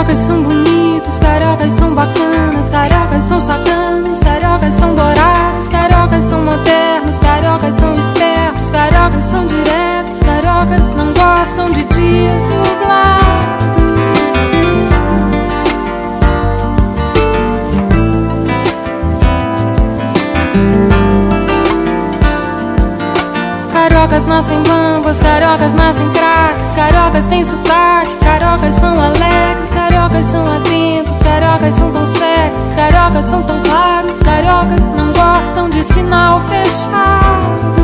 Cariocas são bonitos, cariocas são bacanas, cariocas são sacanas, cariocas são dourados, cariocas são modernos, cariocas são espertos, cariocas são diretos, cariocas não gostam de dias nublados. Cariocas nascem bambas, cariocas nascem craques, cariocas têm sotaque, cariocas são alegres, cariocas são atentos, cariocas são tão sexys, cariocas são tão claros, cariocas não gostam de sinal fechado.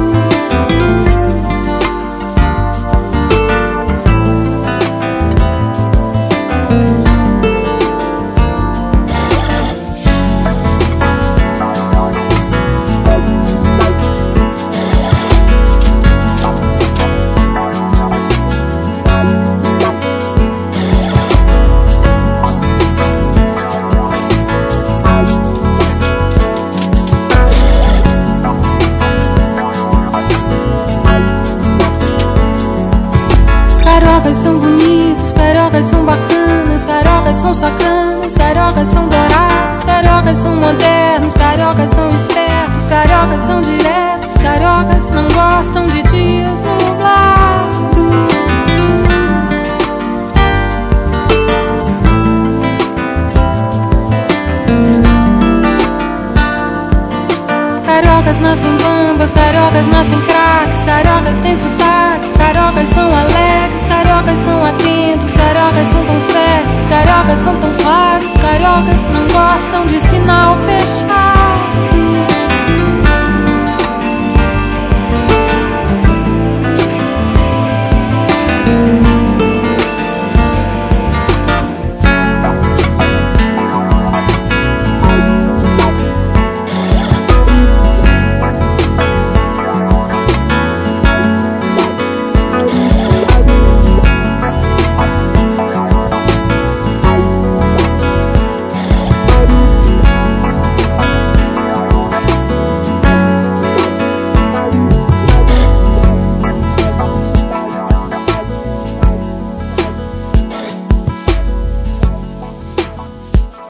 Cariocas são bonitos, cariocas são bacanas, cariocas são sacanas, cariocas são dourados, cariocas são modernos, cariocas são espertos, cariocas são diretos, cariocas não gostam de dias nublados. Cariocas nascem bambas, cariocas nascem craques, cariocas têm sotaque, cariocas são alegres, cariocas são atentos, cariocas são tão sexys, cariocas são tão claros, cariocas não gostam de sinal fechado.